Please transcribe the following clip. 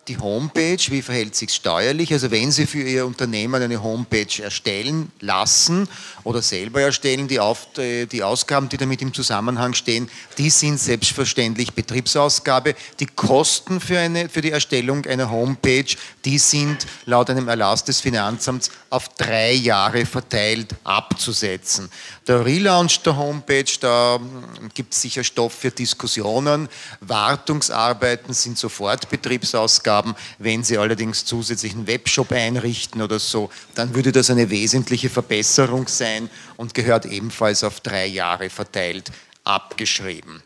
die Homepage, wie verhält sich steuerlich? Also wenn Sie für Ihr Unternehmen eine Homepage erstellen lassen oder selber erstellen, die Ausgaben, die damit im Zusammenhang stehen, die sind selbstverständlich Betriebsausgabe. Die Kosten für die Erstellung einer Homepage, die sind laut einem Erlass des Finanzamts auf 3 Jahre verteilt abzusetzen. Der Relaunch der Homepage, da gibt es sicher Stoff für Diskussionen. Wartungsarbeiten sind sofort Betriebsausgaben. Wenn Sie allerdings zusätzlichen Webshop einrichten oder so, dann würde das eine wesentliche Verbesserung sein und gehört ebenfalls auf 3 Jahre verteilt abgeschrieben.